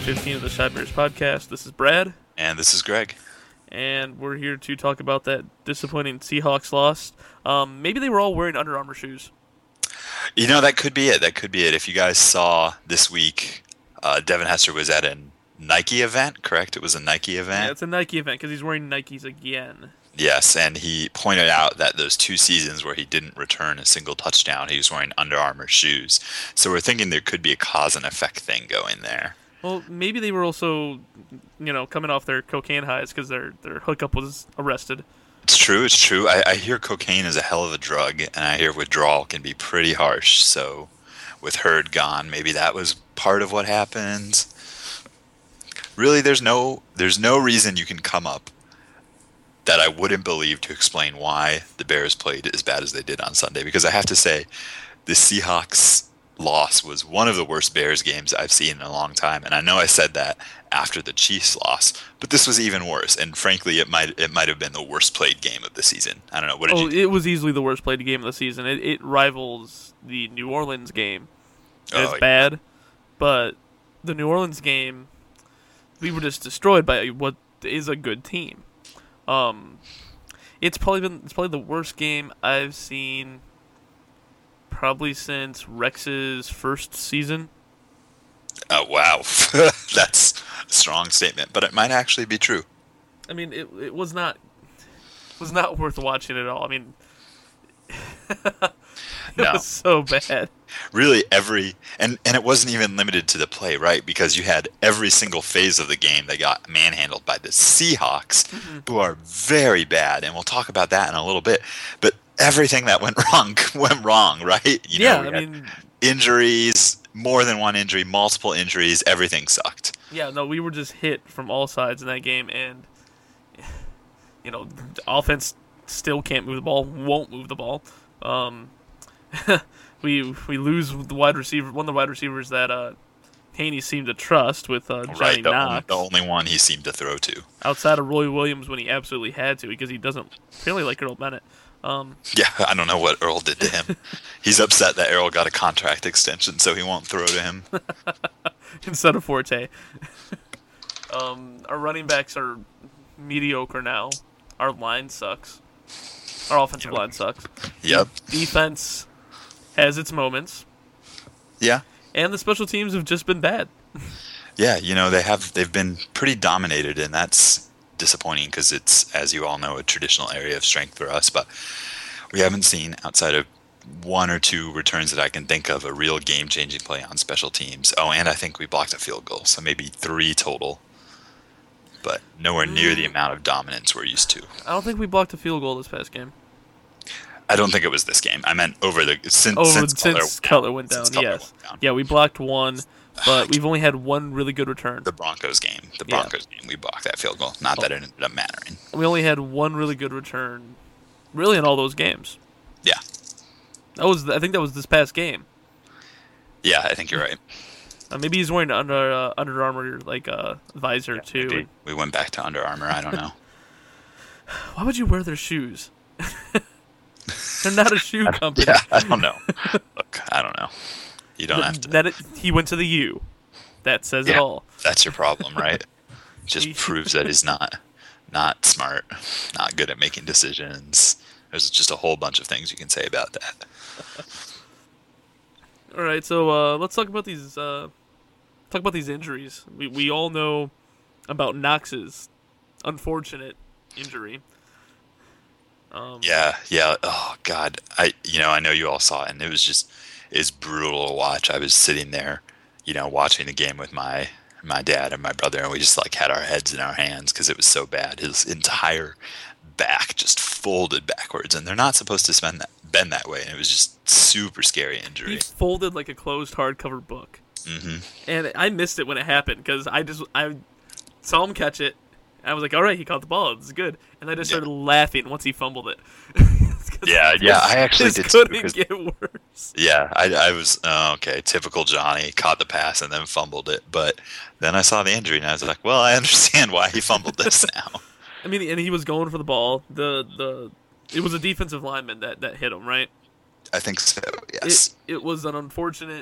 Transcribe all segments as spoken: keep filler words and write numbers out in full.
fifteen of the Shy Bears podcast. This is Brad. And this is Greg. And we're here to talk about that disappointing Seahawks loss. Um, maybe they were all wearing Under Armour shoes. You know, that could be it. That could be it. If you guys saw this week, uh, Devin Hester was at a Nike event, correct? It was a Nike event? Yeah, it's a Nike event because he's wearing Nikes again. Yes, and he pointed out that those two seasons where he didn't return a single touchdown, he was wearing Under Armour shoes. So we're thinking there could be a cause and effect thing going there. Well, maybe they were also, you know, coming off their cocaine highs because their, their hookup was arrested. It's true, it's true. I, I hear cocaine is a hell of a drug, and I hear withdrawal can be pretty harsh. So with Hurd gone, maybe that was part of what happened. Really, there's no there's no reason you can come up that I wouldn't believe to explain why the Bears played as bad as they did on Sunday. Because I have to say, the Seahawks loss was one of the worst Bears games I've seen in a long time. And I know I said that after the Chiefs loss, but this was even worse. And frankly, it might it might have been the worst played game of the season. I don't know. What did oh, you it was easily the worst played game of the season. It, it rivals the New Orleans game. And Oh, it's yeah. bad, but the New Orleans game, we were just destroyed by what is a good team. Um, it's probably been it's probably the worst game I've seen probably since Rex's first season. Oh, wow. That's a strong statement, but it might actually be true. I mean, it it was not was not worth watching at all. I mean, it No. was so bad. Really every and and it wasn't even limited to the play, right? Because you had every single phase of the game that got manhandled by the Seahawks, Mm-hmm. who are very bad, and we'll talk about that in a little bit. But everything that went wrong went wrong, right? You Yeah, we I had mean- injuries, more than one injury, multiple injuries, everything sucked. Yeah, no, we were just hit from all sides in that game, and you know, the offense still can't move the ball, won't move the ball. Um, we we lose the wide receiver, one of the wide receivers that uh, Haney seemed to trust with uh, Johnny Right, the, only, Knox. the only one he seemed to throw to. Outside of Roy Williams when he absolutely had to, because he doesn't apparently like Earl Bennett. Um, Yeah, I don't know what Earl did to him. He's upset that Earl got a contract extension, so he won't throw to him. instead of Forte. um, our running backs are mediocre now. Our line sucks. Our offensive line sucks. Yep. Defense has its moments, Yeah. and the special teams have just been bad. Yeah, you know, they have they've been pretty dominated, and that's disappointing because it's, as you all know, a traditional area of strength for us, but we haven't seen, outside of one or two returns that I can think of, a real game-changing play on special teams. Oh, and I think we blocked a field goal, so maybe three total, but nowhere near the amount of dominance we're used to. I don't think we blocked a field goal this past game. I don't think it was this game. I meant over the since Oh, since, since, Cutler Cutler went went down. down, Since Cutler yes. went down. Yeah, we blocked one, but we've only had one really good return. The Broncos game. The Yeah. Broncos game, we blocked that field goal. Not that it ended up mattering. We only had one really good return, really, in all those games. Yeah. That was, I think that was this past game. Yeah, I think you're right. Uh, maybe he's wearing under uh, Under Armour like uh, visor too. Maybe we went back to Under Armour. I don't know. Why would you wear their shoes? They're not a shoe company. Yeah, I don't know. Look, I don't know. You don't have to. That it, he went to the U. That says it Yeah, all. that's your problem, right? Just proves that he's not not smart, not good at making decisions. There's just a whole bunch of things you can say about that. All right, so uh, let's talk about these. Uh, talk about these injuries. We we all know about Knox's unfortunate injury. Um, Yeah, yeah. Oh God, I you know I know you all saw it, and it was just it's brutal to watch. I was sitting there, you know, watching the game with my my dad and my brother, and we just like had our heads in our hands because it was so bad. His entire back just folded backwards, and they're not supposed to spend that, bend that way. And it was just super scary injury. He folded like a closed hardcover book, hmm and I missed it when it happened because I just I saw him catch it. And I was like, all right, he caught the ball. This is good. And I just Yeah. started laughing once he fumbled it. Yeah, yeah, I actually this did too, couldn't because- get worse. Yeah, I, I was oh, okay. Typical Johnny, caught the pass and then fumbled it. But then I saw the injury and I was like, well, I understand why he fumbled this now. I mean, and he was going for the ball. The the it was a defensive lineman that, that hit him, right? I think so. Yes. It it was an unfortunate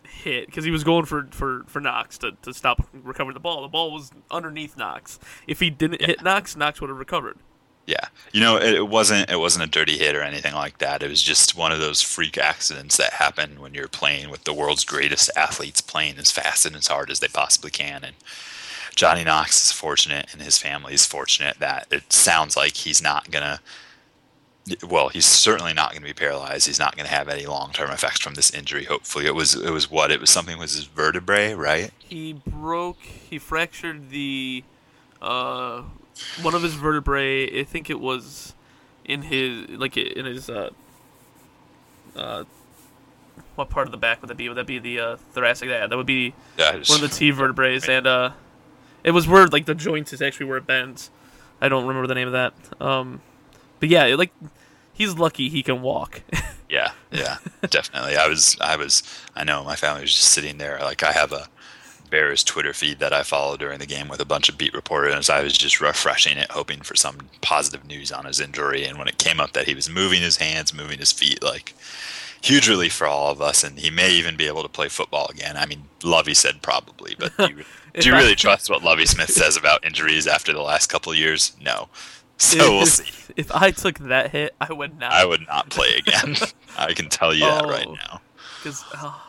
hit because he was going for, for, for Knox to, to stop recovering the ball. The ball was underneath Knox. If he didn't yeah. hit Knox, Knox would have recovered. Yeah, you know, it, it wasn't it wasn't a dirty hit or anything like that. It was just one of those freak accidents that happen when you're playing with the world's greatest athletes, playing as fast and as hard as they possibly can. And Johnny Knox is fortunate, and his family is fortunate that it sounds like he's not gonna. Well, he's certainly not going to be paralyzed. He's not going to have any long-term effects from this injury. Hopefully, it was it was what it was something with his vertebrae, right? He broke. He fractured the. Uh, One of his vertebrae, I think it was in his, like in his, uh, uh, what part of the back would that be? Would that be the uh, thoracic? Yeah, that would be yeah, one of the T vertebrae, and uh, it was where like the joint is actually where it bends. I don't remember the name of that. Um, but yeah, like he's lucky he can walk. yeah, yeah, definitely. I was, I was, I know my family was just sitting there. Like I have a Bears Twitter feed that I follow during the game with a bunch of beat reporters. I was just refreshing it, hoping for some positive news on his injury. And when it came up that he was moving his hands, moving his feet, like huge relief for all of us. And he may even be able to play football again. I mean, Lovey said probably, but do you, do you really trust what Lovey Smith says about injuries after the last couple of years? No. So if, we'll see. If I took that hit, I would not. I would not play again. I can tell you oh, that right now. Because. Oh.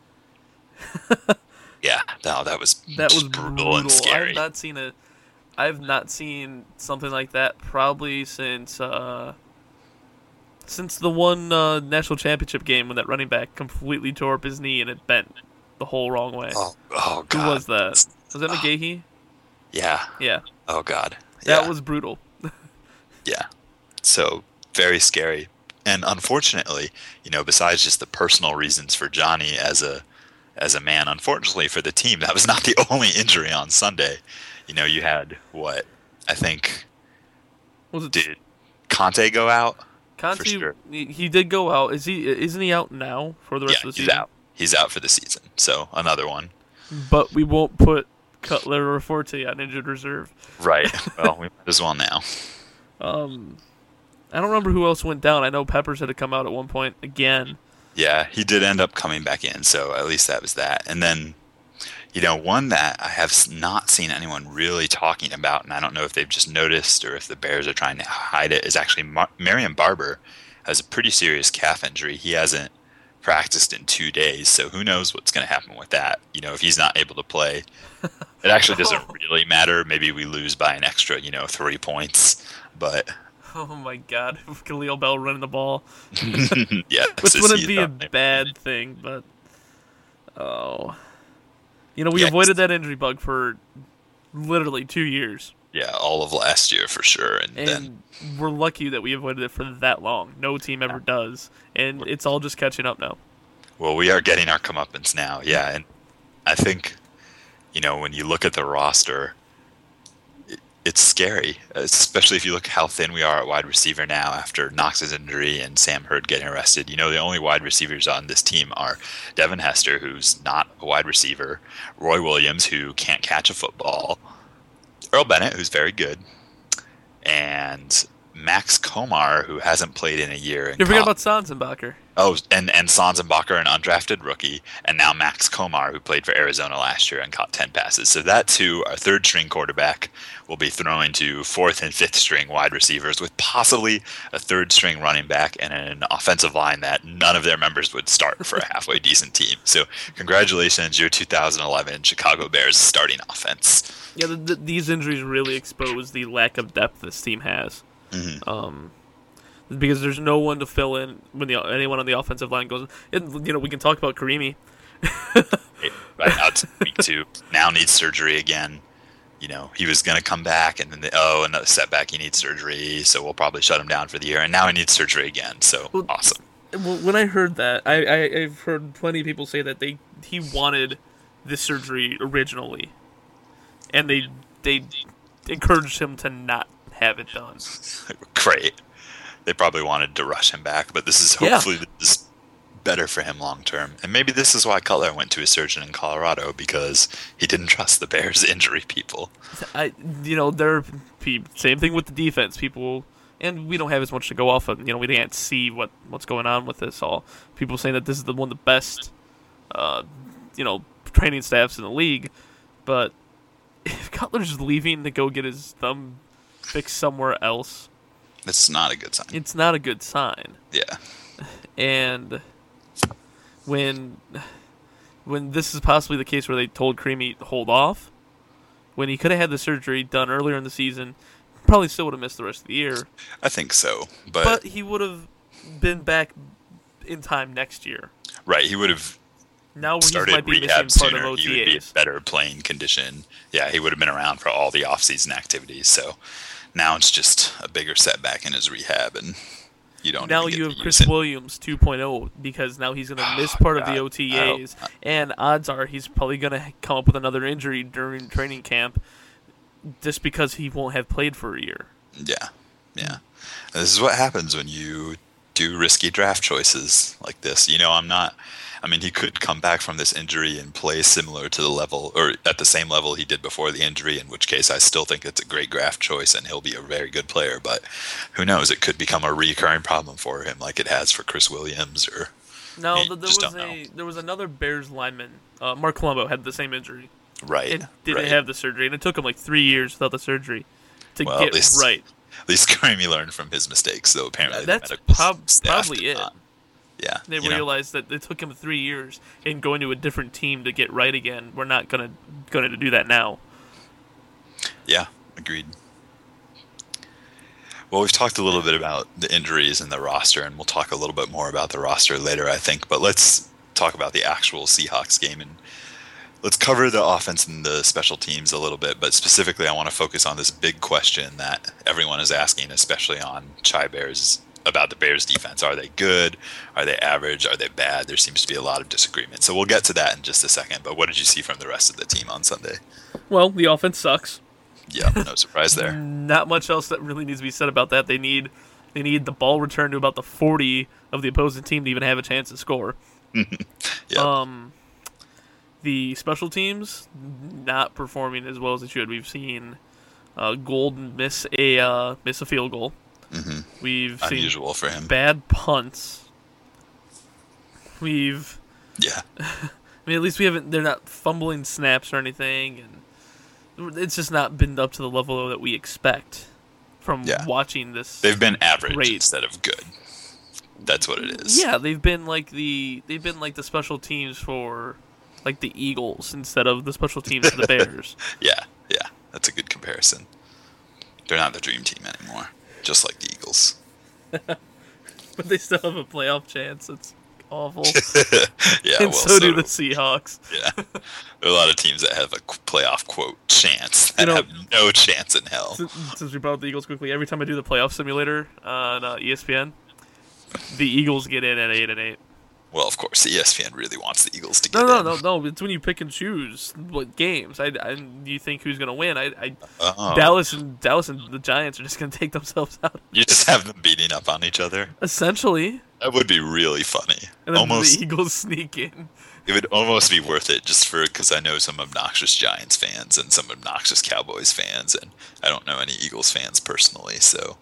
Yeah, no, that was that was brutal, brutal and scary. I've not seen a, I've not seen something like that probably since uh, since the one uh, national championship game when that running back completely tore up his knee and it bent the whole wrong way. Oh, oh God! Who was that? Was that McGahee? Yeah. Yeah. Oh God. Yeah. That was brutal. Yeah. So very scary, and unfortunately, you know, besides just the personal reasons for Johnny as a as a man, unfortunately for the team, that was not the only injury on Sunday. You know, you had what I think was it did Conte go out? Conte, sure. he did go out. Is he? Isn't he out now for the rest yeah, of the he's season? out. He's out for the season. So another one. But we won't put Cutler or Forte on injured reserve. Right. Well, we might as well now. Um, I don't remember who else went down. I know Peppers had to come out at one point again. Yeah, he did end up coming back in, so at least that was that. And then, you know, one that I have not seen anyone really talking about, and I don't know if they've just noticed or if the Bears are trying to hide it, is actually Mar- Marion Barber has a pretty serious calf injury. He hasn't practiced in two days, so who knows what's going to happen with that. You know, if he's not able to play, it actually doesn't really matter. Maybe we lose by an extra, you know, three points, but... Oh my God, Khalil Bell running the ball. Yeah, which wouldn't be a bad thing, but oh, you know, we yeah, avoided that injury bug for literally two years. Yeah, all of last year for sure, and, and then we're lucky that we avoided it for that long. No team ever yeah. does, and it's all just catching up now. Well, we are getting our comeuppance now, yeah, and I think, you know, when you look at the roster, it's scary, especially if you look how thin we are at wide receiver now after Knox's injury and Sam Hurd getting arrested. You know, the only wide receivers on this team are Devin Hester, who's not a wide receiver, Roy Williams, who can't catch a football, Earl Bennett, who's very good, and Max Komar, who hasn't played in a year. You forget about Sanzenbacher. Oh, and, and Sanzenbacher, an undrafted rookie, and now Max Komar, who played for Arizona last year and caught ten passes. So that, too, our third-string quarterback will be throwing to fourth- and fifth-string wide receivers with possibly a third-string running back and an offensive line that none of their members would start for a halfway decent team. So congratulations, your two thousand eleven Chicago Bears starting offense. Yeah, the, the, these injuries really expose the lack of depth this team has. Mm-hmm. Um, because there's no one to fill in when the anyone on the offensive line goes. And, you know, we can talk about Karimi. Right now, it's week two. Now needs surgery again. You know, he was going to come back, and then they, oh, another setback. He needs surgery, so we'll probably shut him down for the year. And now he needs surgery again. So well, awesome. Well, when I heard that, I, I I've heard plenty of people say that they he wanted this surgery originally, and they they encouraged him to not have it done. Great. They probably wanted to rush him back, but this is hopefully yeah. this is better for him long term. And maybe this is why Cutler went to a surgeon in Colorado, because he didn't trust the Bears injury people. I, you know, they're same thing with the defense. People, and we don't have as much to go off of. You know, we can't see what, what's going on with this all. People saying that this is the one of the best uh, you know, training staffs in the league. But if Cutler's leaving to go get his thumb fixed somewhere else, it's not a good sign. It's not a good sign. Yeah. And when when this is possibly the case where they told Creamy to hold off, when he could have had the surgery done earlier in the season, probably still would have missed the rest of the year. I think so, but but he would have been back in time next year. Right, he would have now started he might be rehab missing part sooner. of O T As. He would be in better playing condition. Yeah, he would have been around for all the off-season activities. So now it's just a bigger setback in his rehab, and you don't. Now even you get have to Chris use it. Williams two point oh because now he's going to miss Oh, part of God. the O T As, Oh. and odds are he's probably going to come up with another injury during training camp, just because he won't have played for a year. Yeah, yeah. This is what happens when you do risky draft choices like this. You know, I'm not. I mean, he could come back from this injury and play similar to the level, or at the same level he did before the injury, in which case I still think it's a great draft choice and he'll be a very good player. But who knows? It could become a recurring problem for him like it has for Chris Williams. Or No, you th- there just was don't know. a there was another Bears lineman, uh, Mark Colombo, had the same injury. Right. It didn't right. have the surgery, and it took him like three years without the surgery to Well, get at least- right. At least Creamy learned from his mistakes, though apparently the That's medical prob- staff probably did it. not. Yeah. They you know? realized that it took him three years and going to a different team to get right again. We're not gonna gonna do that now. Yeah, agreed. Well, we've talked a little bit about the injuries and the roster, and we'll talk a little bit more about the roster later, I think. But let's talk about the actual Seahawks game, and let's cover the offense and the special teams a little bit. But specifically, I want to focus on this big question that everyone is asking, especially on Chai Bears, about the Bears defense. Are they good? Are they average? Are they bad? There seems to be a lot of disagreement. So we'll get to that in just a second. But what did you see from the rest of the team on Sunday? Well, the offense sucks. Yeah, no surprise there. Not much else that really needs to be said about that. They need they need the ball returned to about the forty of the opposing team to even have a chance to score. Yeah. Um, the special teams not performing as well as it should. We've seen uh, Golden miss a uh, miss a field goal. Mm-hmm. We've Unusual seen for him. bad punts. We've Yeah. I mean, at least we haven't. They're not fumbling snaps or anything, and it's just not been up to the level that we expect from Yeah. watching this. They've been average Great. instead of good. That's what it is. Yeah, they've been like the they've been like the special teams for like the Eagles instead of the special teams for the Bears. Yeah, yeah. That's a good comparison. They're not the dream team anymore, just like the Eagles. But they still have a playoff chance. It's awful. Yeah, and well, so, do the Seahawks. Yeah. There are a lot of teams that have a qu- playoff quote chance that You know- have no chance in hell. Since, since we brought up the Eagles quickly, every time I do the playoff simulator on uh, E S P N, the Eagles get in at eight and eight. Well, of course, E S P N really wants the Eagles to get No, no, in. no, no. It's when you pick and choose what games. I, I you think who's gonna win? I, I Oh. Dallas and Dallas and the Giants are just gonna take themselves out. You just have them beating up on each other. Essentially, That would be really funny. and then Almost, the Eagles sneak in. it would almost be worth it just for because I know some obnoxious Giants fans and some obnoxious Cowboys fans, and I don't know any Eagles fans personally. So,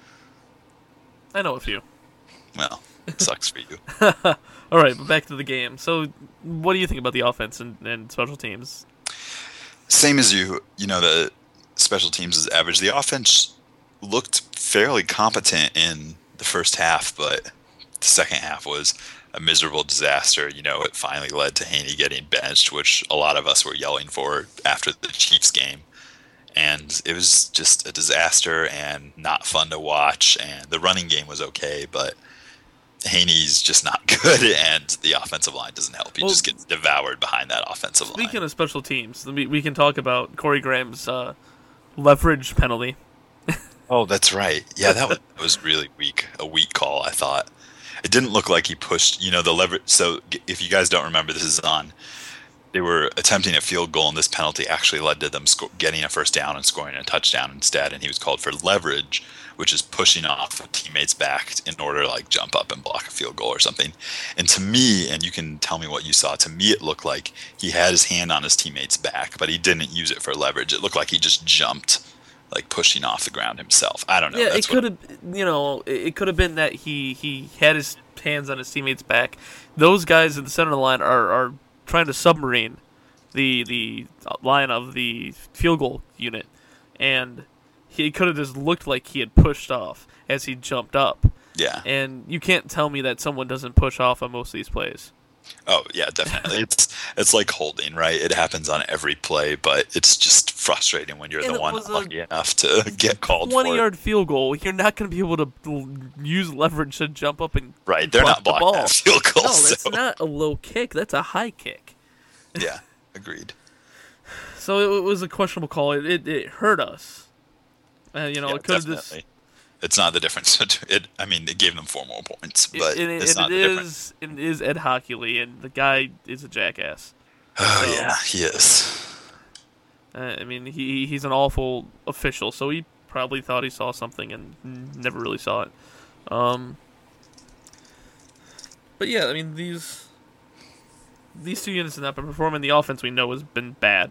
I know a few. well, it sucks for you. All right, but back to the game. So, what do you think about the offense and, and special teams? Same as you. You know, the special teams is average. The offense looked fairly competent in the first half, but the second half was a miserable disaster. You know, it finally led to Haney getting benched, which a lot of us were yelling for after the Chiefs game. And it was just a disaster and not fun to watch. And the running game was okay, but Haney's just not good, and the offensive line doesn't help. He Well, just gets devoured behind that offensive line. Speaking of special teams, we, we can talk about Corey Graham's uh, leverage penalty. Oh, that's right. Yeah, that was, that was really weak. A weak call, I thought. It didn't look like he pushed, you know, the leverage. So g- if you guys don't remember, this is on. They were attempting a field goal, and this penalty actually led to them sco- getting a first down and scoring a touchdown instead. And he was called for leverage, which is pushing off a teammate's back in order to like jump up and block a field goal or something. And to me, and you can tell me what you saw, to me it looked like he had his hand on his teammate's back, but he didn't use it for leverage. It looked like he just jumped, like pushing off the ground himself. I don't know. Yeah, That's it could have, you know, it it could have been that he, he had his hands on his teammate's back. Those guys at the center of the line are, are trying to submarine the the line of the field goal unit, and he could have just looked like he had pushed off as he jumped up. Yeah. And you can't tell me that someone doesn't push off on most of these plays. Oh, yeah, definitely. It's it's like holding, right? It happens on every play, but it's just frustrating when you're And the it one was a lucky enough to get called for it. twenty-yard field goal, you're not going to be able to l- use leverage to jump up and Right, they're block not blocking the ball. that field goal. No, that's so. not a low kick. That's a high kick. Yeah, agreed. So it, it was a questionable call. It it, it hurt us. Uh, you know, Yeah, it could have definitely. just... It's not the difference. It, I mean, it gave them four more points, but it, it, it's it, not it the difference. is, it is Ed Hockley, and the guy is a jackass. Oh, So, yeah, he is. Uh, I mean, he he's an awful official, so he probably thought he saw something and never really saw it. Um, but yeah, I mean, these these two units have not been performing. The offense we know has been bad.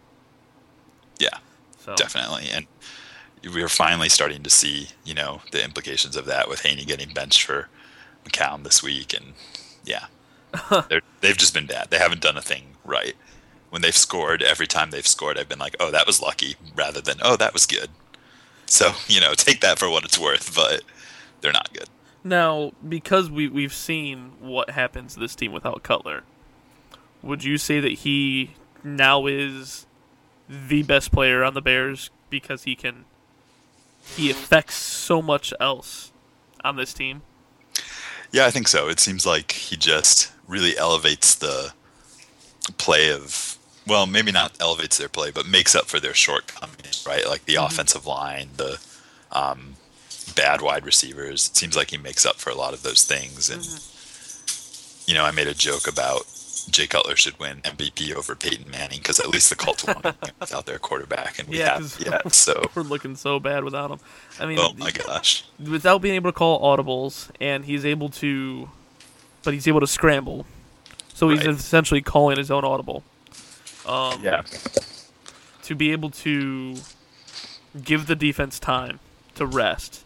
Yeah, So definitely. And we are finally starting to see, you know, the implications of that with Haney getting benched for McCown this week. And, yeah, They're, they've just been bad. They haven't done a thing right. When they've scored, every time they've scored, I've been like, oh, that was lucky, rather than, oh, that was good. So, you know, take that for what it's worth, but they're not good. Now, because we we've seen what happens to this team without Cutler, would you say that he now is the best player on the Bears because he can he affects so much else on this team? Yeah, I think so. It seems like he just really elevates the play of, well, maybe not elevates their play, but makes up for their shortcomings, right? Like the mm-hmm. offensive line, the um, bad wide receivers. It seems like he makes up for a lot of those things. And, mm-hmm. you know, I made a joke about Jay Cutler should win M V P over Peyton Manning because at least the Colts won without their quarterback, and we yeah, have yet. So we're looking so bad without him. I mean, oh my gosh! Without being able to call audibles, and he's able to, but he's able to scramble, so he's right. essentially calling his own audible. Um, yeah. To be able to give the defense time to rest,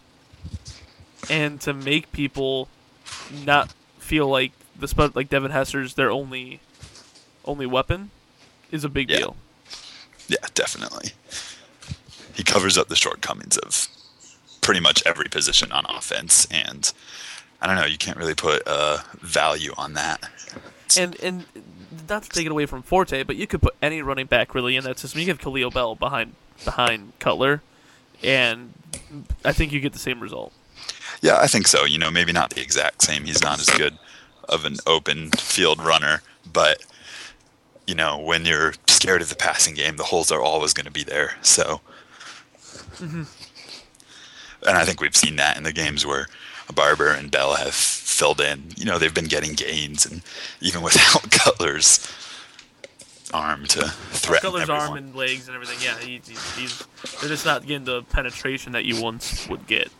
and to make people not feel like the sp- like Devin Hester's their only only weapon is a big yeah. deal. Yeah, definitely. He covers up the shortcomings of pretty much every position on offense, and I don't know, you can't really put a value on that. And and not to take it away from Forte, but you could put any running back really in that system. You have Khalil Bell behind behind Cutler, and I think you get the same result. Yeah, I think so. You know, maybe not the exact same. He's not as good of an open field runner, but you know, when you're scared of the passing game, the holes are always going to be there. So, mm-hmm. and I think we've seen that in the games where Barber and Bell have filled in. You know, they've been getting gains, and even without Cutler's arm to threaten Cutler's everyone. arm and legs and everything, yeah, he, he's, he's they're just not getting the penetration that you once would get.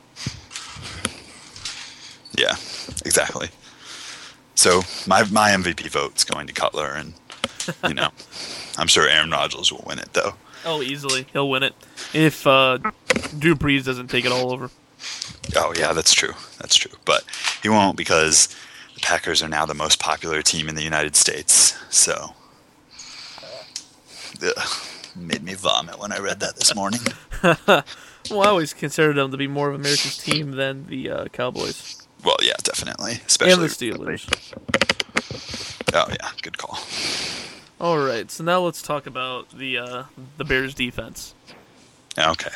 Yeah, exactly. So my my M V P vote's going to Cutler, and you know, I'm sure Aaron Rodgers will win it though. Oh, easily, he'll win it if uh, Drew Brees doesn't take it all over. Oh yeah, that's true. That's true. But he won't because the Packers are now the most popular team in the United States. So, ugh, made me vomit when I read that this morning. Well, I always considered them to be more of America's team than the uh, Cowboys. Well, yeah, definitely. Especially and the Steelers. Oh, yeah. Good call. All right. So now let's talk about the uh, the Bears' defense. Okay.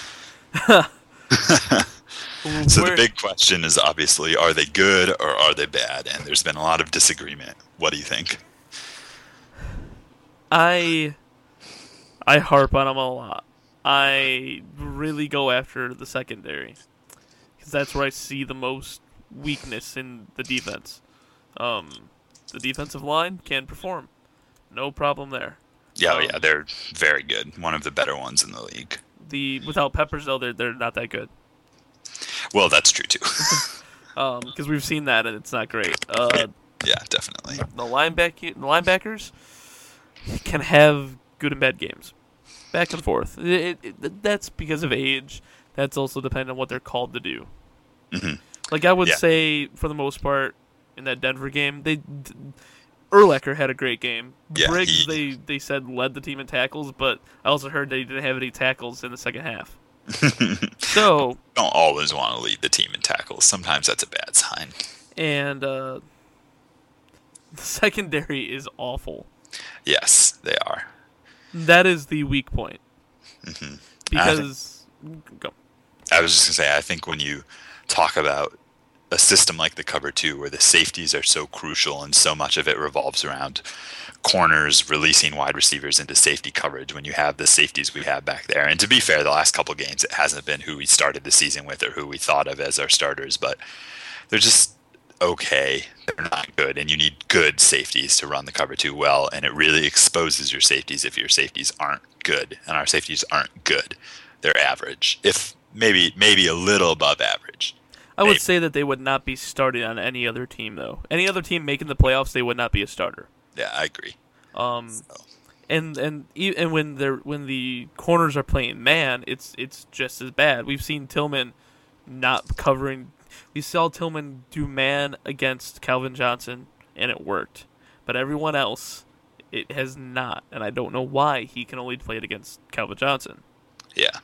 So the big question is obviously, are they good or are they bad? And there's been a lot of disagreement. What do you think? I I harp on them a lot. I really go after the secondary because that's where I see the most weakness in the defense. Um, the defensive line can perform, no problem there. Yeah, um, yeah, they're very good. One of the better ones in the league. The without Peppers though, they're they're not that good. Well, that's true too. um, because we've seen that and it's not great. Uh, yeah, definitely. The lineback the linebackers can have good and bad games, back and forth. It, it, it, that's because of age. That's also dependent on what they're called to do. Mm-hmm. Like I would yeah. say, for the most part, in that Denver game, they Urlacher had a great game. Yeah, Briggs, he- they, they said led the team in tackles, but I also heard they didn't have any tackles in the second half. So, Don't always want to lead the team in tackles. Sometimes that's a bad sign. and uh, the secondary is awful. Yes, they are. That is the weak point. hmm Because, go. I was just gonna say, I think when you talk about a system like the cover two, where the safeties are so crucial and so much of it revolves around corners releasing wide receivers into safety coverage, when you have the safeties we have back there. And to be fair, the last couple games it hasn't been who we started the season with or who we thought of as our starters, but they're just okay. They're not good, and you need good safeties to run the cover two well, and it really exposes your safeties if your safeties aren't good, and our safeties aren't good. They're average, if maybe maybe a little above average. I would Maybe. say that they would not be starting on any other team, though. Any other team making the playoffs, they would not be a starter. Yeah, I agree. Um, So, and and e- and when they're when the corners are playing man, it's it's just as bad. We've seen Tillman not covering. We saw Tillman do man against Calvin Johnson, and it worked. But everyone else, it has not, and I don't know why he can only play it against Calvin Johnson. yeah.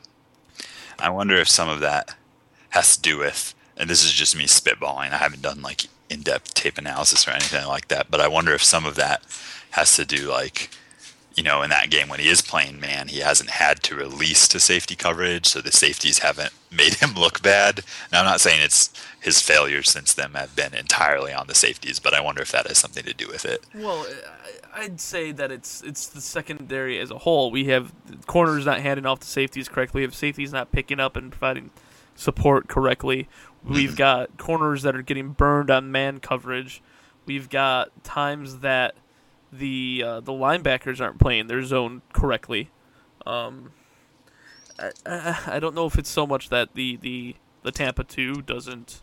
I wonder if some of that has to do with, and this is just me spitballing, I haven't done like in-depth tape analysis or anything like that, but I wonder if some of that has to do, like, you know, in that game when he is playing man, he hasn't had to release to safety coverage, so the safeties haven't made him look bad. Now, I'm not saying it's his failures since then have been entirely on the safeties, but I wonder if that has something to do with it. Well, I- I'd say that it's it's the secondary as a whole. We have corners not handing off to safeties correctly. We have safeties not picking up and providing support correctly. We've got corners that are getting burned on man coverage. We've got times that the uh, the linebackers aren't playing their zone correctly. Um, I, I, I don't know if it's so much that the, the, the Tampa two doesn't...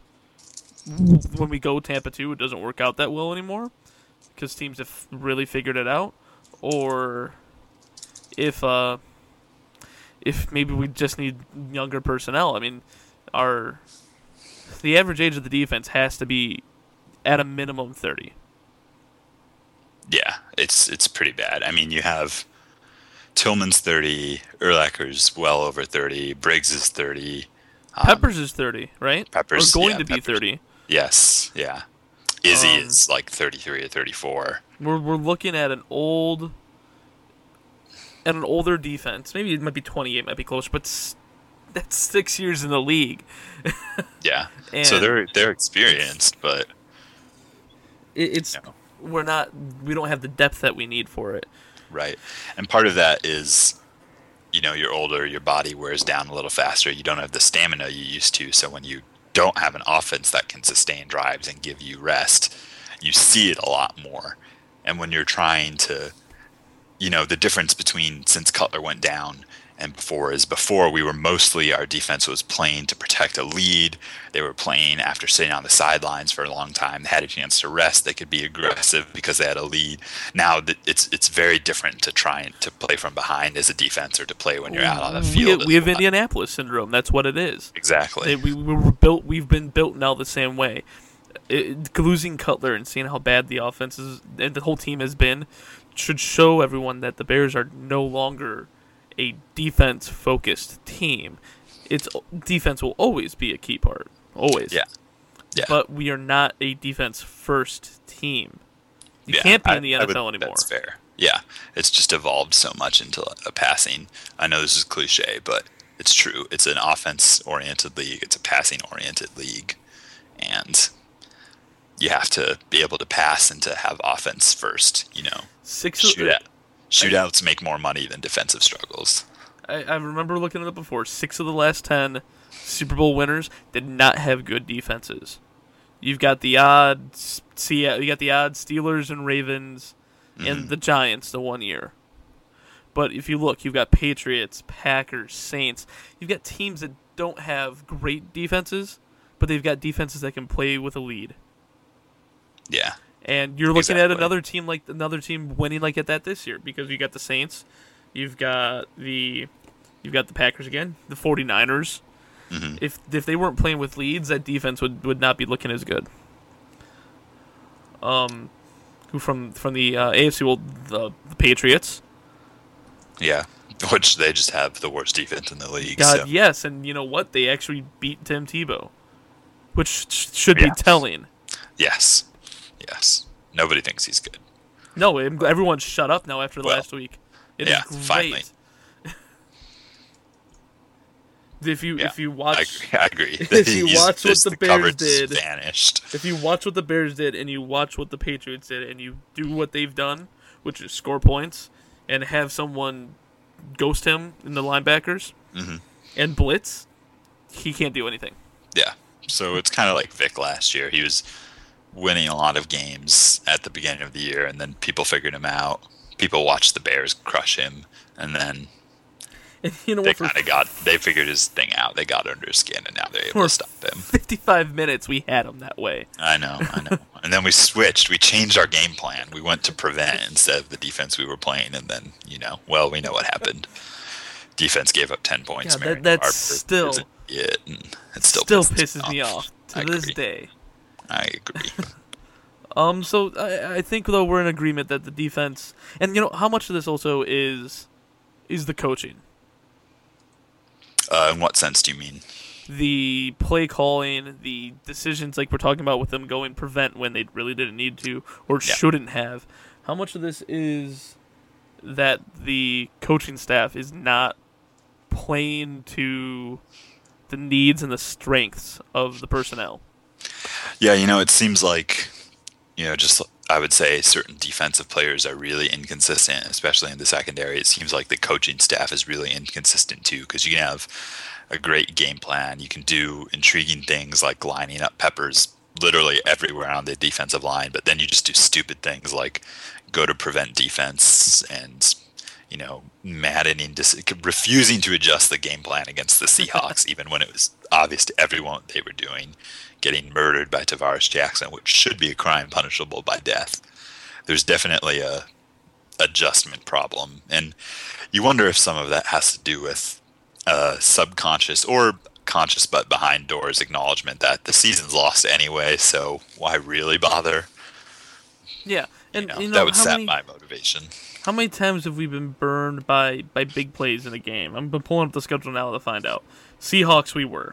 When we go Tampa two, it doesn't work out that well anymore because teams have really figured it out, or if uh, if maybe we just need younger personnel. I mean, our the average age of the defense has to be at a minimum thirty. Yeah, it's it's pretty bad. I mean, you have Tillman's thirty, Urlacher's well over thirty, Briggs is thirty. Um, Peppers is thirty, right? Peppers, or going yeah, to be Peppers. thirty. Yes, yeah. Izzy Um, is like thirty-three or thirty-four. We're we're looking at an old, at an older defense. Maybe it might be twenty-eight, might be close, but s- that's six years in the league. Yeah. And So they're they're experienced, but it, it's you know, we're not we don't have the depth that we need for it. right. And part of that is, you know, you're older, your body wears down a little faster. You don't have the stamina you used to. So when you don't have an offense that can sustain drives and give you rest, you see it a lot more. And when you're trying to, you know, the difference between since Cutler went down and before is before we were mostly, our defense was playing to protect a lead. They were playing after sitting on the sidelines for a long time. They had a chance to rest. They could be aggressive because they had a lead. Now that it's it's very different to try and to play from behind as a defense or to play when you're out on the We, field. we as have well. Indianapolis syndrome. That's what it is. Exactly. They, we, we were built. We've been built now the same way. It, losing Cutler and seeing how bad the offense is and the whole team has been should show everyone that the Bears are no longer a defense-focused team. It's defense will always be a key part, always. Yeah. Yeah. But we are not a defense-first team. You Yeah, can't be I- in the I N F would L think anymore. That's fair. Yeah, it's just evolved so much into a passing. I know this is cliche, but it's true. It's an offense-oriented league. It's a passing-oriented league, and you have to be able to pass and to have offense first. You know, Six. shoot out. Shootouts make more money than defensive struggles. I, I remember looking it up before. Six of the last ten Super Bowl winners did not have good defenses. You've got the odd, see, you got the odd Steelers and Ravens, and the Giants the one year. But if you look, you've got Patriots, Packers, Saints. You've got teams that don't have great defenses, but they've got defenses that can play with a lead. Yeah. And you're looking at Exactly. another team like another team winning like at that this year because you got the Saints, you've got the you've got the Packers again, the 49ers. Mm-hmm. If if they weren't playing with leads, that defense would, would not be looking as good. Um, who from from the uh, A F C, well, the, the Patriots. Yeah, which they just have the worst defense in the league. God, so. yes, and you know what? They actually beat Tim Tebow, which sh- should Yeah. be telling. Yes, yes. Nobody thinks he's good. No, everyone's shut up now after Well, last week. It yeah, is great. finally. If you Yeah, if you watch I agree. I agree. if you He's- watch what this- the the Bears coverage did, is vanished. if you watch what the Bears did and you watch what the Patriots did and you do what they've done, which is score points and have someone ghost him in the linebackers hmm and blitz, he can't do anything. Yeah. So it's kind of like Vic last year. He was winning a lot of games at the beginning of the year, and then people figured him out. People watched the Bears crush him, and then And you know they what? For kind of got they figured his thing out. They got under his skin, and now they're able For to stop him. fifty-five minutes, we had him that way. I know, I know. And then we switched. We changed our game plan. We went to prevent instead of the defense we were playing, and then you know, well, we know what happened. Defense gave up ten points. Yeah, that- Marion that's Barber still- is an idiot, and it still Still pisses, pisses me off to I this agree. day. I agree. Um, so I, I think though we're in agreement that the defense, and you know how much of this also is, is the coaching, Uh, in what sense do you mean? the play calling, the decisions like we're talking about with them going prevent when they really didn't need to or Yeah. shouldn't have. How much of this is that the coaching staff is not playing to the needs and the strengths of the personnel? Yeah, you know, it seems like, you know, just I would say certain defensive players are really inconsistent, especially in the secondary. It seems like the coaching staff is really inconsistent too, because you can have a great game plan. You can do intriguing things like lining up Peppers literally everywhere on the defensive line, but then you just do stupid things like go to prevent defense and, you know, maddening, dis- refusing to adjust the game plan against the Seahawks, even when it was obvious to everyone what they were doing, getting murdered by Tavares Jackson, which should be a crime punishable by death. There's definitely a adjustment problem, and you wonder if some of that has to do with uh, subconscious or conscious but behind doors acknowledgement that the season's lost anyway, so why really bother? Yeah, and You know, you know, that would how sap many, my motivation. How many times have we been burned by, by big plays in a game? I'm pulling up the schedule now to find out. Seahawks, we were.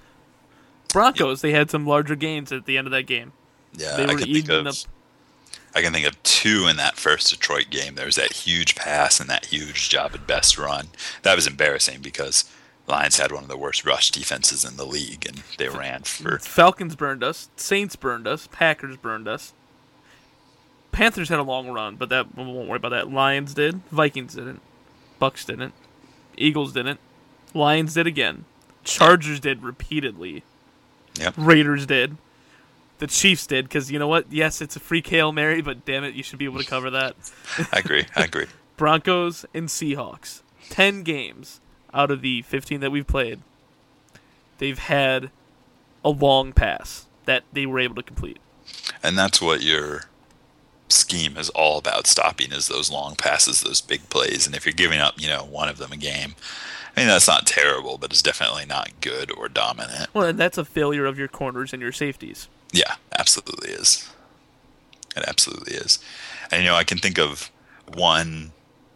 Broncos, they had some larger gains at the end of that game. Yeah, They I were can think eating of up. I can think of two in that first Detroit game. There was that huge pass and that huge job at best run. That was embarrassing because Lions had one of the worst rush defenses in the league, and they ran for Falcons burned us. Saints burned us. Packers burned us. Panthers had a long run, but that we won't worry about that. Lions did. Vikings didn't. Bucks didn't. Eagles didn't. Lions did again. Chargers did repeatedly. Yep. Raiders did. The Chiefs did, because you know what? Yes, it's a free Hail Mary, but damn it, you should be able to cover that. I agree. I agree. Broncos and Seahawks. Ten games out of the fifteen that we've played, they've had a long pass that they were able to complete. And that's what your scheme is all about, stopping, is those long passes, those big plays. And if you're giving up, you know, one of them a game, I mean, that's not terrible, but it's definitely not good or dominant. Well, and that's a failure of your corners and your safeties. Yeah, absolutely is. It absolutely is. And, you know, I can think of one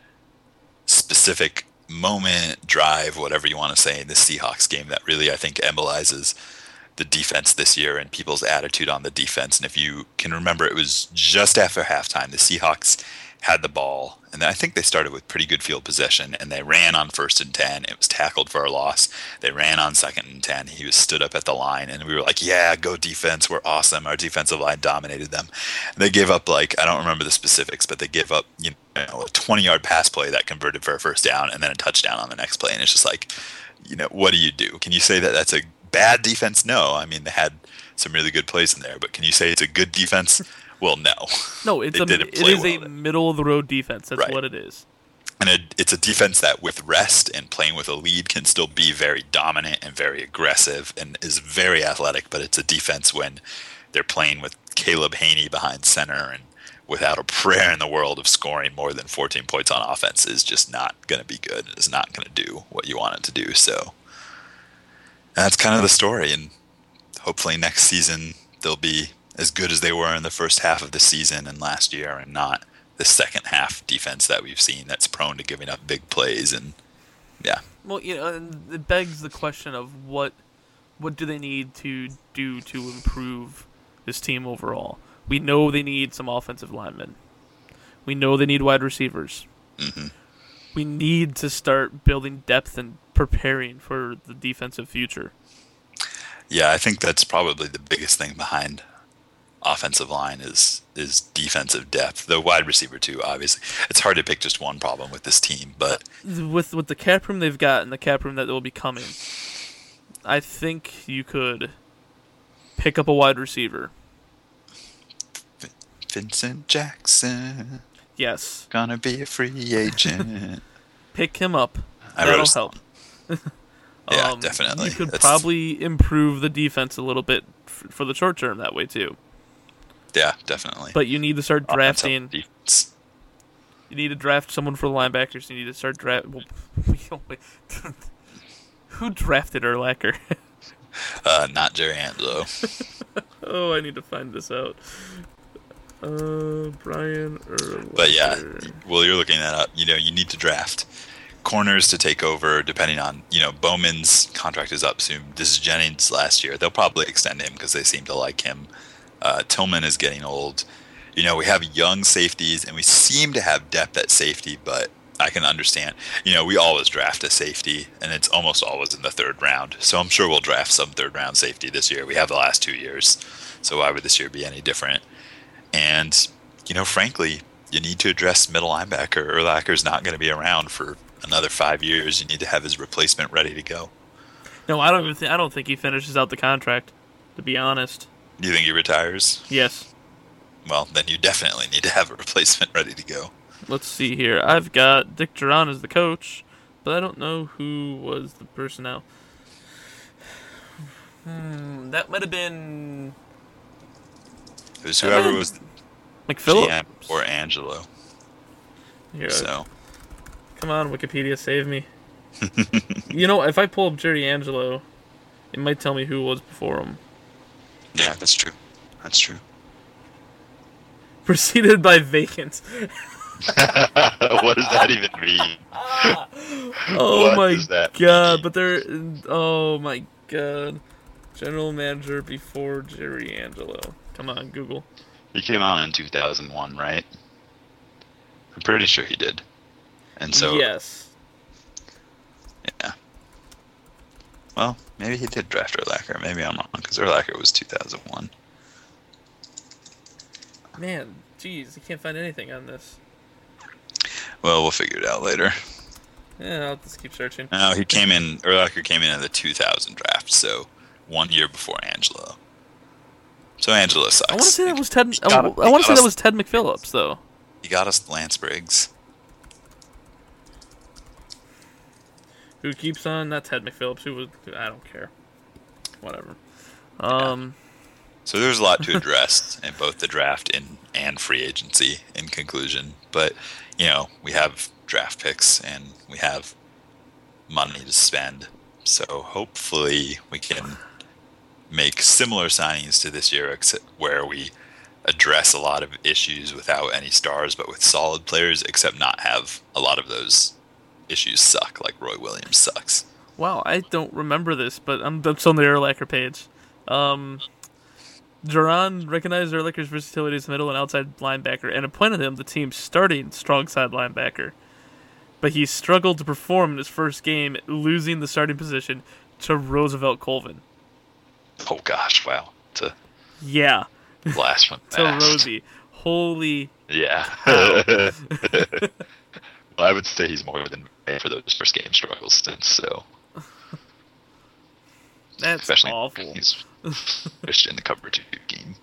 specific moment, drive, whatever you want to say, in the Seahawks game that really, I think, embolizes the defense this year and people's attitude on the defense. And if you can remember, it was just after halftime. The Seahawks had the ball, and I think they started with pretty good field possession, and they ran on first and ten. It was tackled for a loss. They ran on second and ten. He was stood up at the line, and we were like, yeah, go defense. We're awesome. Our defensive line dominated them. And they gave up, like, I don't remember the specifics, but they gave up, you know, a twenty-yard pass play that converted for a first down and then a touchdown on the next play. And it's just like, you know, what do you do? Can you say that that's a bad defense? No. I mean, they had some really good plays in there, but can you say it's a good defense? Well, no. No, it's They a, didn't it play is well a then. middle of the road defense. That's Right. what it is. And it, it's a defense that, with rest and playing with a lead, can still be very dominant and very aggressive and is very athletic. But it's a defense when they're playing with Caleb Haney behind center and without a prayer in the world of scoring more than fourteen points on offense is just not going to be good. It's not going to do what you want it to do. So that's kind of the story. And hopefully next season there'll be as good as they were in the first half of the season and last year, and not the second half defense that we've seen that's prone to giving up big plays. And yeah. Well, you know, and it begs the question of what what do they need to do to improve this team overall? We know they need some offensive linemen. We know they need wide receivers. Mm-hmm. We need to start building depth and preparing for the defensive future. Yeah, I think that's probably the biggest thing behind offensive line is is defensive depth. The wide receiver too, obviously. It's hard to pick just one problem with this team, but with with the cap room they've got and the cap room that will be coming, I think you could pick up a wide receiver. Vincent Jackson. Yes. Gonna be a free agent. Pick him up. I That'll wrote a help. Yeah, um, definitely. You could That's... probably improve the defense a little bit f- for the short term that way too. Yeah, definitely. But you need to start drafting. Defense. You need to draft someone for the linebackers. You need to start draft. Well, who drafted Urlacher? uh, not Jerry Angelo. Oh, I need to find this out. Uh, Brian Urlacher. But yeah, well, you're looking that up. You know, you need to draft corners to take over, depending on, you know, Bowman's contract is up soon. This is Jennings last year. They'll probably extend him because they seem to like him. Uh, Tillman is getting old. You know, we have young safeties, and we seem to have depth at safety, but I can understand. You know, we always draft a safety, and it's almost always in the third round. So I'm sure we'll draft some third-round safety this year. We have the last two years, so why would this year be any different? And, you know, frankly, you need to address middle linebacker. Urlacher's not going to be around for another five years. You need to have his replacement ready to go. No, I don't even think I don't think he finishes out the contract, to be honest. Do you think he retires? Yes. Well, then you definitely need to have a replacement ready to go. Let's see here. I've got Dick Duran as the coach, but I don't know who was the personnel. Hmm, that might have been... It was whoever was the McPhillips G M or Angelo. Here, So, come on, Wikipedia, save me. You know, if I pull up Jerry Angelo, it might tell me who was before him. yeah, that's true. That's true. Preceded by vacant. What does that even mean? Oh What my does that god, mean? but they're... Oh my god. General manager before Jerry Angelo. Come on, Google. He came out in two thousand one, right? I'm pretty sure he did. And so, Yes. yeah. Well, maybe he did draft Urlacher. Maybe I'm wrong, because Urlacher was two thousand one. Man, jeez, I can't find anything on this. Well, we'll figure it out later. Yeah, I'll just keep searching. No, he came in, Urlacher came in in the two thousand draft, so one year before Angelo. So Angelo sucks. I want to say that was Ted. I, got- I want to say he got that us- was Ted McPhillips, though. He got us Lance Briggs. Who keeps on? Not Ted McPhillips. Who was? I don't care. Whatever. Um. So there's a lot to address in both the draft and, and free agency in conclusion. But, you know, we have draft picks and we have money to spend. So hopefully we can make similar signings to this year, except where we address a lot of issues without any stars, but with solid players, except not have a lot of those issues suck, like Roy Williams sucks. Wow, I don't remember this, but I'm that's on the Urlacher page. Um, Duran recognized Urlacher's versatility as middle and outside linebacker and appointed him the team's starting strong side linebacker. But he struggled to perform in his first game, losing the starting position to Roosevelt Colvin. Oh gosh, wow. To Yeah, blast from the to past. Rosie. Holy Yeah. Well, I would say he's more than paid for those first game struggles since, so That's especially awful. he's pushed in the cover two game.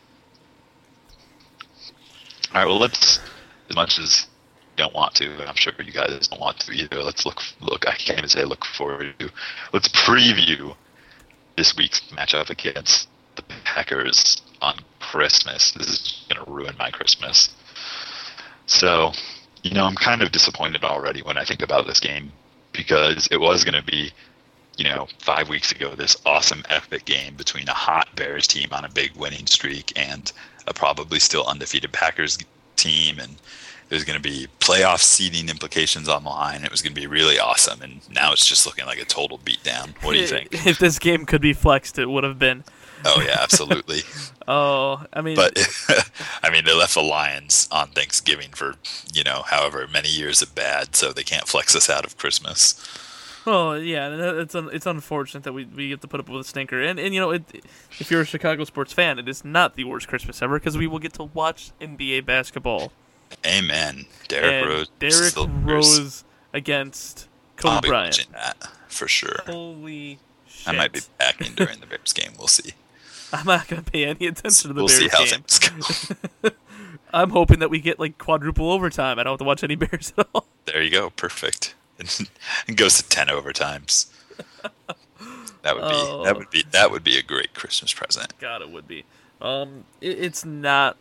All right, well, let's, as much as you don't want to, and I'm sure you guys don't want to either, let's look, look, I can't even say look forward to, let's preview this week's matchup against the Packers on Christmas. This is going to ruin my Christmas. So, you know, I'm kind of disappointed already when I think about this game, because it was going to be you know, five weeks ago, this awesome epic game between a hot Bears team on a big winning streak and a probably still undefeated Packers team, and there's going to be playoff seeding implications on the line. It was going to be really awesome, and now it's just looking like a total beatdown. What do you think? If this game could be flexed, it would have been. Oh, yeah, absolutely. Oh, I mean... But, I mean, they left the Lions on Thanksgiving for, you know, however many years of bad, so they can't flex us out of Christmas. Oh, yeah, it's un- it's unfortunate that we, we get to put up with a stinker. And, and you know, it, if you're a Chicago sports fan, it is not the worst Christmas ever, because we will get to watch N B A basketball. Amen. Derrick and Rose. Derrick Rose against Kobe I'll be Bryant. watching that, for sure. Holy shit. I might be packing during the Bears game. We'll see. I'm not going to pay any attention to the we'll Bears see how game. things go. I'm hoping that we get like quadruple overtime. I don't have to watch any Bears at all. There you go. Perfect. It goes to ten overtimes. That would be Oh. that would be that would be a great Christmas present. God, it would be. Um, it, it's not.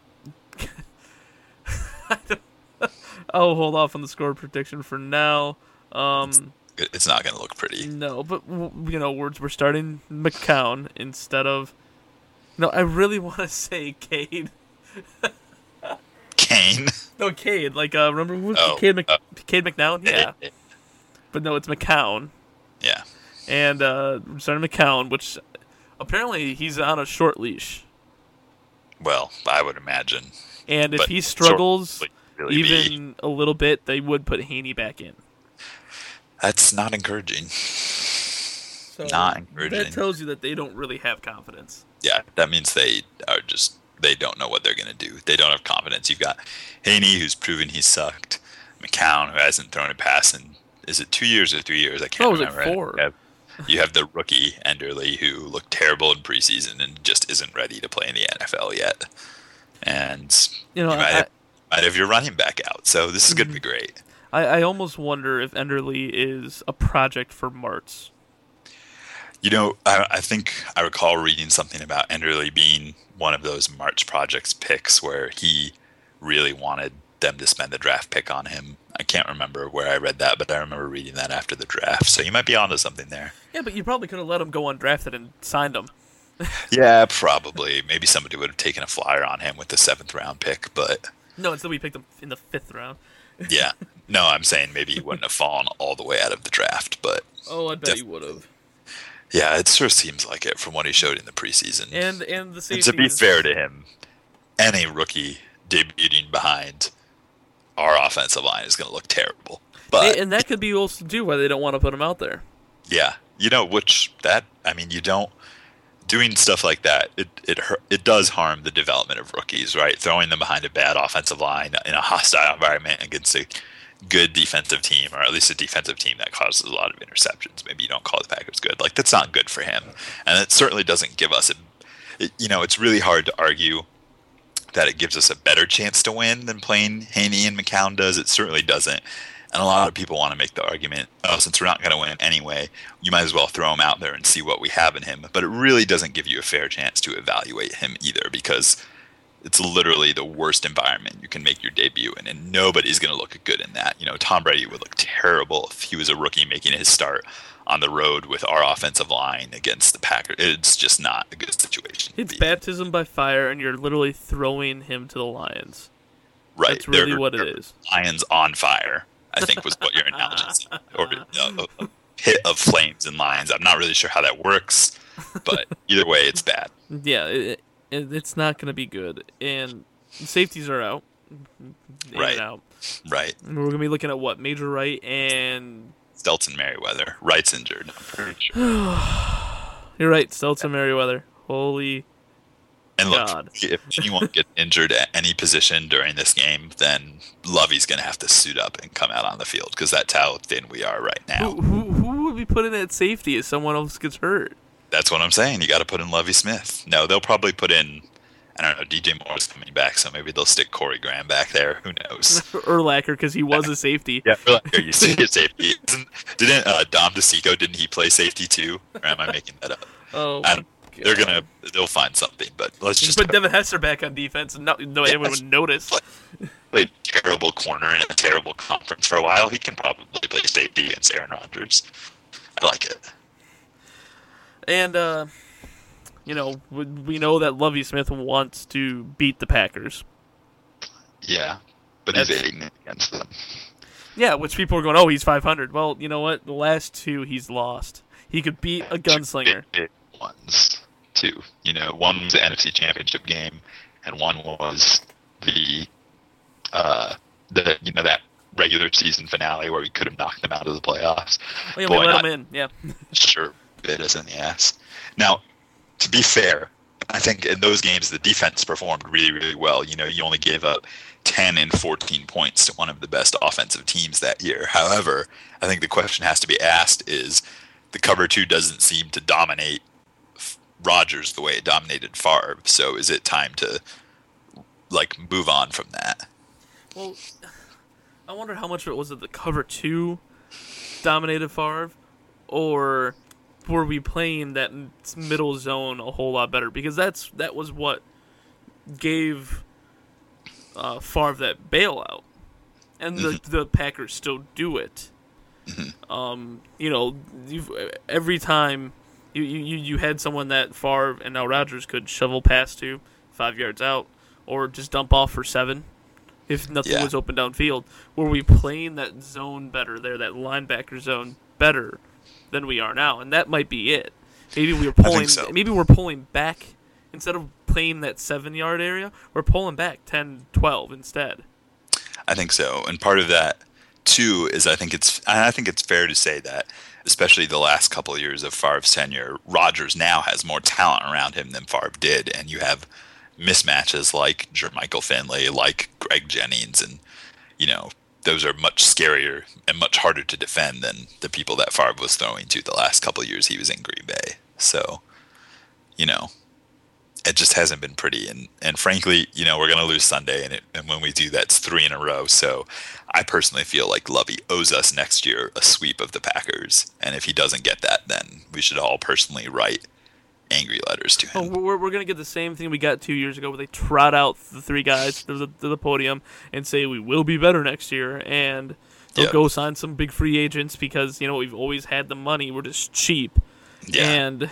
I don't- I'll hold off on the score prediction for now. Um, It's not going to look pretty. no, but w- you know, we're we're starting McCown instead of. No, I really want to say Cade. Kane. No, Cade. Like, uh, remember who was Oh, Cade, Mc- uh, Cade McNown? Yeah, but no, it's McCown. Yeah. And uh, we're starting McCown, which apparently he's on a short leash. Well, I would imagine. And if But he struggles short really be- even a little bit, they would put Haney back in. That's not encouraging. So Not encouraging. That tells you that they don't really have confidence. Yeah, that means they are just they don't know what they're going to do. They don't have confidence. You've got Haney, who's proven he sucked. McCown, who hasn't thrown a pass in, is it two years or three years? I can't Oh, it was like remember. four. You have, you have the rookie Enderley, who looked terrible in preseason and just isn't ready to play in the N F L yet. And You know, you might, I, have, might have your running back out. So this is going to be Mm-hmm. great. I, I almost wonder if Enderley is a project for Martz. You know, I, I think I recall reading something about Enderley being one of those March Projects picks where he really wanted them to spend the draft pick on him. I can't remember where I read that, but I remember reading that after the draft. So you might be onto something there. Yeah, but you probably could have let him go undrafted and signed him. Yeah, probably. Maybe somebody would have taken a flyer on him with the seventh round pick, but No, instead we picked him in the fifth round. yeah. No, I'm saying maybe he wouldn't have fallen all the way out of the draft, but Oh, I bet Def- he would have. yeah, it sure seems like it from what he showed in the preseason. And and the And safety. to be fair to him, any rookie debuting behind our offensive line is going to look terrible. But and that could be also too why they don't want to put him out there. yeah, you know, which that I mean, you don't doing stuff like that. It it hur- it does harm the development of rookies, right? Throwing them behind a bad offensive line in a hostile environment against a good defensive team, or at least a defensive team that causes a lot of interceptions. Maybe you don't call the Packers good. Like, that's not good for him, and it certainly doesn't give us a. It, you know, it's really hard to argue that it gives us a better chance to win than playing Haney and McCown does. It certainly doesn't. And a lot of people want to make the argument, oh, since we're not going to win anyway, you might as well throw him out there and see what we have in him. But it really doesn't give you a fair chance to evaluate him either, because it's literally the worst environment you can make your debut in, and nobody's going to look good in that. You know, Tom Brady would look terrible if he was a rookie making his start on the road with our offensive line against the Packers. It's just not a good situation. to It's be in. baptism by fire, and you're literally throwing him to the lions. Right. That's really They're- what it they're is. Lions on fire, I think was what your analogy said. Or uh, a hit of flames and lions. I'm not really sure how that works, but either way, it's bad. Yeah, it, it, it's not going to be good. And safeties are out. In Right. and out. Right. And we're going to be looking at what? Major Right and... Stelton Merriweather. Wright's injured, I'm pretty sure. You're right, Stelton Merriweather. Holy... And look, God. if anyone gets injured at any position during this game, then Lovey's going to have to suit up and come out on the field, because that's how thin we are right now. Who, who, who would be put in at safety if someone else gets hurt? That's what I'm saying. You got to put in Lovey Smith. No, they'll probably put in, I don't know, D J Moore's coming back, so maybe they'll stick Corey Graham back there. Who knows? Urlacher, because he was a safety. Yeah, like, are you see his safety? Isn't, didn't uh, Dom DeSico, didn't he play safety too? Or am I making that up? Oh, I don't, my they're God. gonna, they'll find something. But let's You just put Devin Hester back on defense, and no, no Yeah, anyone that's- would notice. played terrible corner in a terrible conference for a while. He can probably play safety against Aaron Rodgers. I like it. And uh, you know, we, we know that Lovie Smith wants to beat the Packers. Yeah, but he's That's- eight and eight against them. Yeah, which people are going, oh, he's five hundred. Well, you know what? The last two he's lost. He could beat a gunslinger. Big, big ones, too. You know, one was the N F C Championship game, and one was the, uh, the you know, that regular season finale where we could have knocked them out of the playoffs. Oh, yeah, Boy, we let not- him in. Yeah. Sure bit us in the ass. Now, to be fair, I think in those games the defense performed really, really well. You know, you only gave up ten and fourteen points to one of the best offensive teams that year. However, I think the question has to be asked is the cover two doesn't seem to dominate Rodgers the way it dominated Favre. So is it time to like move on from that? Well, I wonder how much of it was it the cover two dominated Favre, or were we playing that middle zone a whole lot better? Because that's that was what gave uh, Favre that bailout, and the Mm-hmm. the Packers still do it. Mm-hmm. Um, you know, you've, every time you, you you had someone that Favre and now Rodgers could shovel past to five yards out, or just dump off for seven if nothing Yeah. was open downfield. Were we playing that zone better there, that linebacker zone better than we are now? And that might be it. Maybe we were think pulling. so. Maybe we're pulling back instead of playing that seven yard area. We're pulling back ten, twelve instead. I think so, and part of that too is I think it's I think it's fair to say that, especially the last couple of years of Favre's tenure, Rodgers now has more talent around him than Favre did, and you have mismatches like Jermichael Finley, like Greg Jennings, and you know those are much scarier and much harder to defend than the people that Favre was throwing to the last couple of years he was in Green Bay. So, you know, it just hasn't been pretty. And, and frankly, you know, we're going to lose Sunday. And, it, and when we do, that's three in a row. So I personally feel like Lovey owes us next year a sweep of the Packers. And if he doesn't get that, then we should all personally write angry letters to Oh, him. we're we're gonna get the same thing we got two years ago, where they trot out the three guys to the, to the podium and say we will be better next year, and they'll Yep. go sign some big free agents because you know we've always had the money. We're just cheap, Yeah. and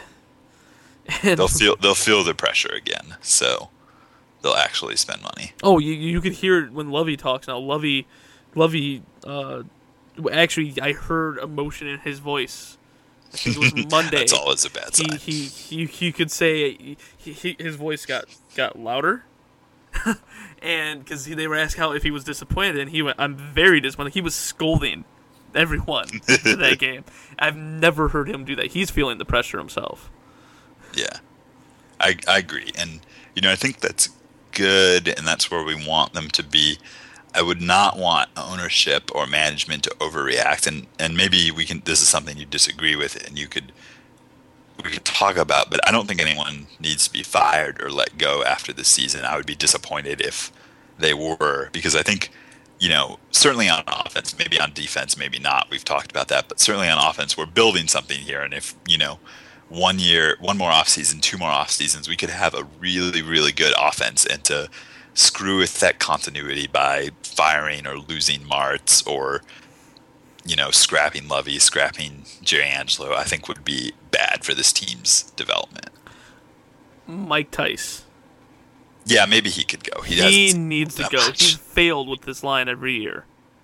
and They'll feel they'll feel the pressure again. So they'll actually spend money. oh, you you could hear it when Lovey talks now. Lovey, Lovey, uh, actually, I heard emotion in his voice. I think it was Monday. That's always a bad he, sign. he he he could say he, he, his voice got got louder, and because they were asking how if he was disappointed, and he went, "I'm very disappointed." He was scolding everyone in that game. I've never heard him do that. He's feeling the pressure himself. Yeah, I I agree, and you know I think that's good, and that's where we want them to be. I would not want ownership or management to overreact, and and maybe we can. This is something you disagree with, and you could we could talk about. But I don't think anyone needs to be fired or let go after the season. I would be disappointed if they were, because I think. You know, certainly on offense, maybe on defense, maybe not. We've talked about that, but certainly on offense, we're building something here. And if, you know, one year, one more offseason, two more off seasons, we could have a really, really good offense. And to screw with that continuity by firing or losing Martz or, you know, scrapping Lovey, scrapping Jerry Angelo, I think would be bad for this team's development. Mike Tice. Yeah, maybe he could go. He, He hasn't needs to that go. much. He's failed with this line every year.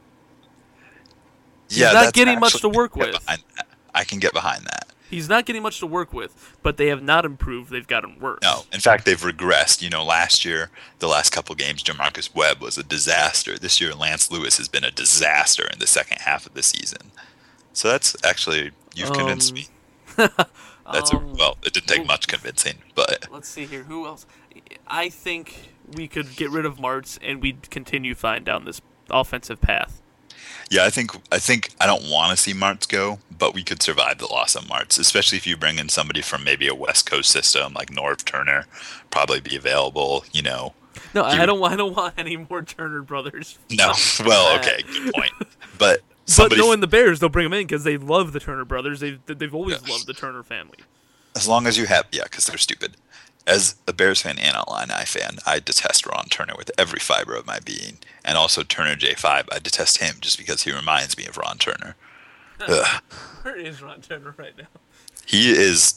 Yeah, not that's getting much actually- to work I can get with. behind that. I can get behind that. He's not getting much to work with, but they have not improved. They've gotten worse. No, in fact, they've regressed. You know, last year, the last couple games, Jamarcus Webb was a disaster. This year, Lance Lewis has been a disaster in the second half of the season. So that's actually, you've convinced Um, me. That's a, um, well, it didn't take well- much convincing, but Let's see here. Who else? I think we could get rid of Martz and we'd continue fine down this offensive path. yeah, I think I think I don't want to see Martz go, but we could survive the loss of Martz, especially if you bring in somebody from maybe a West Coast system like Norv Turner, probably be available. You know, No, You- I don't. want- I don't want any more Turner brothers. no, well, okay, good point, but But somebody knowing the Bears, they'll bring them in because they love the Turner brothers. They've they've always Yes. loved the Turner family. as long as you have, yeah, because they're stupid. As a Bears fan and an Illini fan, I detest Ron Turner with every fiber of my being. And also Turner J five, I detest him just because he reminds me of Ron Turner. Ugh. Where is Ron Turner right now? He is, he's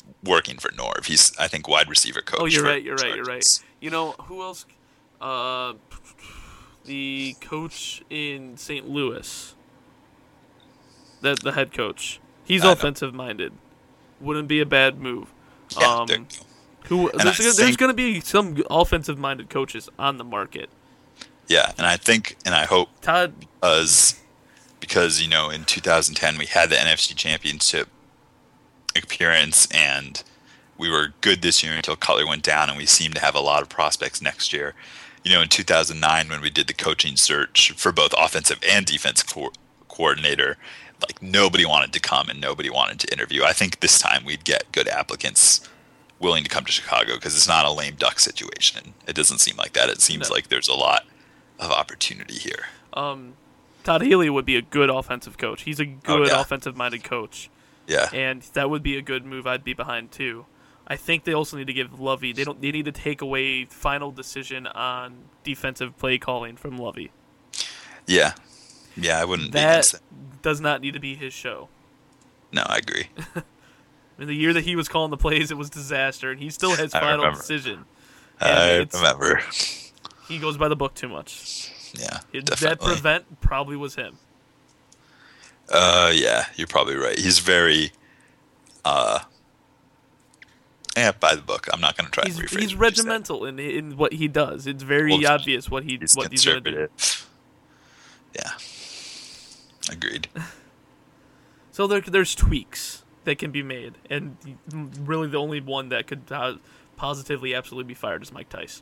working for Norv. He's, I think, wide receiver coach. Oh, you're for right. You're right. You're right. Chargers. You know who else? Uh, the coach in Saint Louis. That the head coach. He's I know. offensive minded. Wouldn't be a bad move. Yeah, um, there you go. who And there's, I there's think- going to be some offensive minded coaches on the market. Yeah, and I think, and I hope, Todd. because because you know in two thousand ten we had the N F C Championship appearance, and we were good this year until Cutler went down, and we seem to have a lot of prospects next year. You know, in two thousand nine when we did the coaching search for both offensive and defensive co- coordinator, like nobody wanted to come and nobody wanted to interview. I think this time we'd get good applicants willing to come to Chicago because it's not a lame duck situation. It doesn't seem like that. It seems No. like there's a lot of opportunity here. Um, Todd Healy would be a good offensive coach. He's a Oh, good yeah. offensive minded coach. Yeah. And that would be a good move I'd be behind too. I think they also need to give Lovey. They don't. They need to take away final decision on defensive play calling from Lovey. Yeah. Yeah, I wouldn't be That against that. does not need to be his show. No, I agree. In the year that he was calling the plays, it was disaster, and he still has I final remember. decision. And I it's- remember. He goes by the book too much. Yeah, It, that definitely. prevent probably was him. Uh, yeah, you're probably right. He's very, uh, yeah, by the book. I'm not going to try He's and rephrase he's what you said. regimental in in what he does. It's very Well, obvious what he He's what he's gonna do. conservative. Yeah, agreed. So there, there's tweaks that can be made, and really the only one that could uh, positively, absolutely be fired is Mike Tice.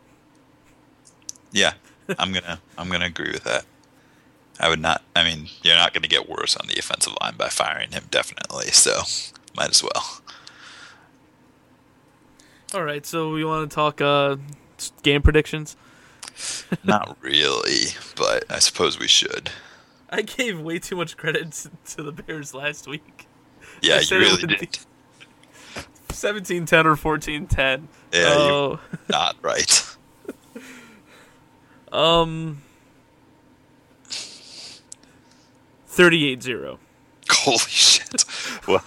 Yeah, I'm gonna I'm gonna agree with that. I would not. I mean, you're not going to get worse on the offensive line by firing him, definitely. So, might as well. All right, so we want to talk uh, game predictions. Not really, but I suppose we should. I gave way too much credit to, to the Bears last week. Yeah, I you said it really would did. be seventeen ten or fourteen ten. Yeah, Oh, you're not right. um, thirty-eight zero. Holy shit. Well,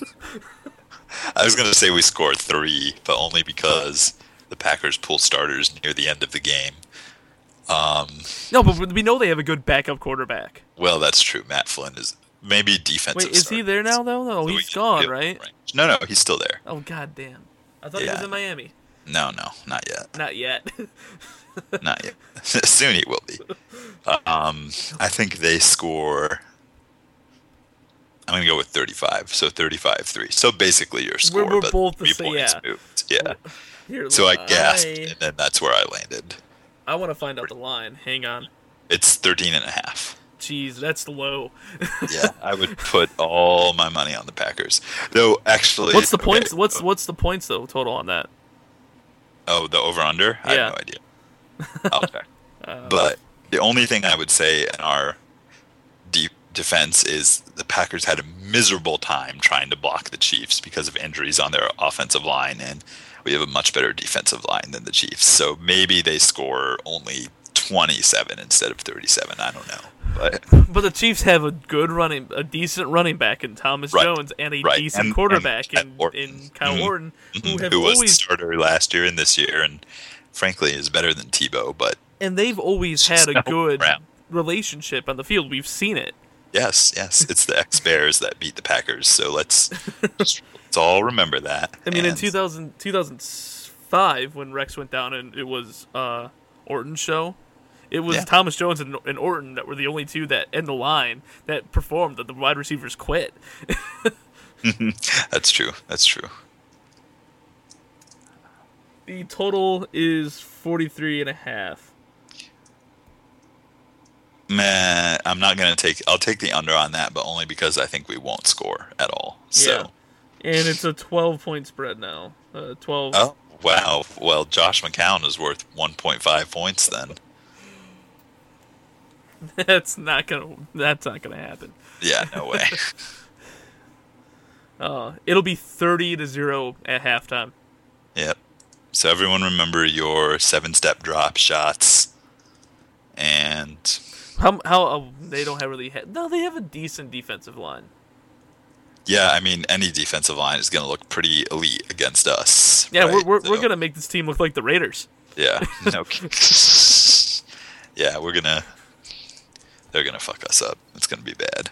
I was going to say we scored three, but only because the Packers pull starters near the end of the game. Um, No, but we know they have a good backup quarterback. well, that's true. Matt Flynn is maybe defensive. Wait, is he there now, though? No, So we he's can gone, give him right? range. No, no, he's still there. Oh, goddamn. I thought he was Yeah. in Miami. No, no, not yet. Not yet. Not yet. Soon he will be. Um, I think they score. I'm going to go with thirty-five. So thirty-five three. So basically your score, we're but both the three same, points yeah. moved. Yeah. Here, So I look, gasped, I, and then that's where I landed. I want to find out the line. Hang on. It's thirteen and a half. Jeez, that's low. Yeah, I would put all my money on the Packers. Though, actually... What's the okay, points? What's what's the points though total on that? Oh, the over-under? I Yeah. have no idea. I'll check. But the only thing I would say in our deep defense is the Packers had a miserable time trying to block the Chiefs because of injuries on their offensive line, and we have a much better defensive line than the Chiefs. So maybe they score only twenty-seven instead of thirty-seven. I don't know. But But the Chiefs have a good running, a decent running back in Thomas Right. Jones, and a Right. decent And- quarterback and in, Orton. in Kyle Mhm. Orton, who Mhm. have who was the always starter last year and this year, and frankly is better than Tebow. But and they've always Just had a no good round. relationship on the field. We've seen it. yes, yes, it's the ex-Bears that beat the Packers. So let's just, let's all remember that. I mean, in And- two thousand, two thousand five, when Rex went down and it was uh, Orton's show, it was Yeah. Thomas Jones and, and Orton that were the only two that in the line that performed. That the wide receivers quit. That's true. That's true. The total is forty-three and a half. Meh, I'm not gonna take. I'll take the under on that, but only because I think we won't score at all. So, Yeah. And it's a twelve-point spread now. Uh, twelve. oh wow. Well, Josh McCown is worth one point five points then. That's not gonna. That's not gonna happen. Yeah, no way. Uh, it'll be thirty to zero at halftime. Yep. So everyone remember your seven-step drop shots, and How? How? Uh, they don't have really. Ha- no, they have a decent defensive line. Yeah, I mean, any defensive line is going to look pretty elite against us. Yeah, right? we're we're, So, we're gonna make this team look like the Raiders. Yeah. No. Yeah, we're gonna. They're gonna fuck us up. It's gonna be bad.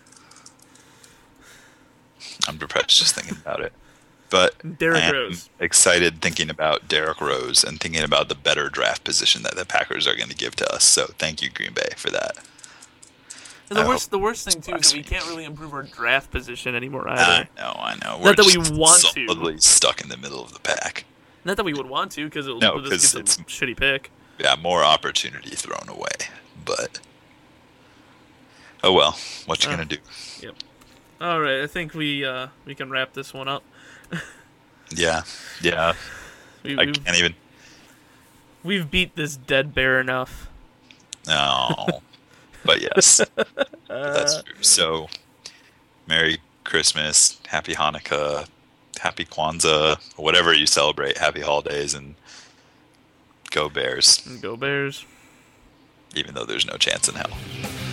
I'm depressed just thinking about it. But Derrick I am Rose. excited thinking about Derrick Rose and thinking about the better draft position that the Packers are going to give to us. So thank you, Green Bay, for that. And the I worst, hope the worst thing too is that we blasphemy. can't really improve our draft position anymore I either. know, I know. Not that we just want to. solidly stuck in the middle of the pack. Not that we would want to, because it'll No, we'll just 'cause get some it's- shitty pick. Yeah, more opportunity thrown away. But oh well, what you Uh. gonna do? All right, I think we uh, we can wrap this one up. Yeah, yeah. We, I we've, can't even. we've beat this dead bear enough. No, but yes, that's true. So, Merry Christmas, Happy Hanukkah, Happy Kwanzaa, whatever you celebrate. Happy holidays, and go Bears. Go Bears. Even though there's no chance in hell.